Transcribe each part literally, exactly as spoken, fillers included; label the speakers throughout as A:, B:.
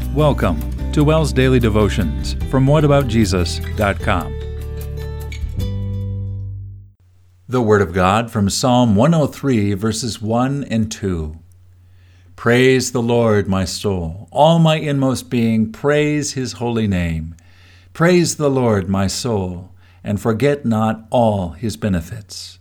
A: Welcome to WELS Daily Devotions from what about jesus dot com. The Word of God from Psalm one oh three, verses one and two. Praise the Lord, my soul. All my inmost being, praise His holy name. Praise the Lord, my soul, and forget not all His benefits.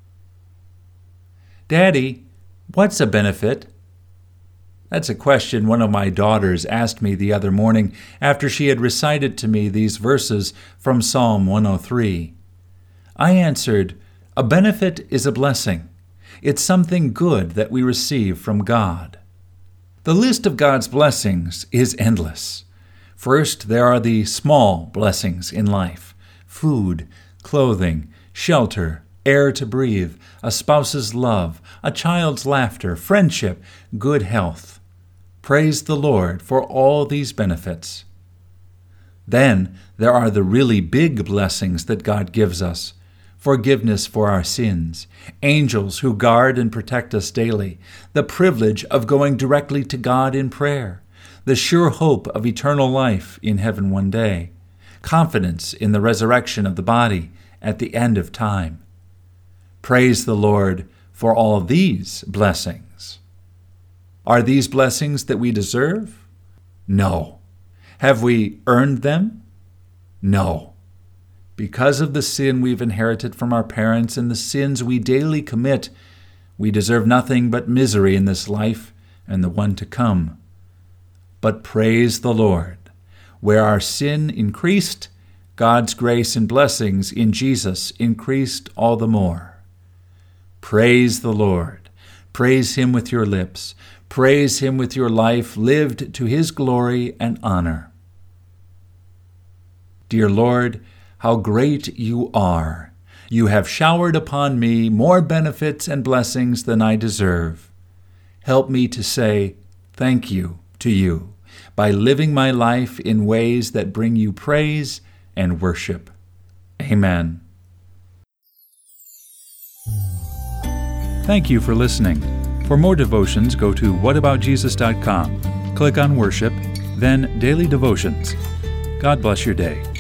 A: Daddy, what's a benefit? That's a question one of my daughters asked me the other morning after she had recited to me these verses from Psalm one oh three. I answered, a benefit is a blessing. It's something good that we receive from God. The list of God's blessings is endless. First, there are the small blessings in life: food, clothing, shelter, air to breathe, a spouse's love, a child's laughter, friendship, good health. Praise the Lord for all these benefits. Then there are the really big blessings that God gives us: forgiveness for our sins, angels who guard and protect us daily, the privilege of going directly to God in prayer, the sure hope of eternal life in heaven one day, confidence in the resurrection of the body at the end of time. Praise the Lord for all these blessings. Are these blessings that we deserve? No. Have we earned them? No. Because of the sin we've inherited from our parents and the sins we daily commit, we deserve nothing but misery in this life and the one to come. But praise the Lord. Where our sin increased, God's grace and blessings in Jesus increased all the more. Praise the Lord. Praise Him with your lips. Praise Him with your life lived to His glory and honor. Dear Lord, how great You are. You have showered upon me more benefits and blessings than I deserve. Help me to say thank you to You by living my life in ways that bring You praise and worship. Amen. Thank you for listening. For more devotions, go to what about jesus dot com. Click on Worship, then Daily Devotions. God bless your day.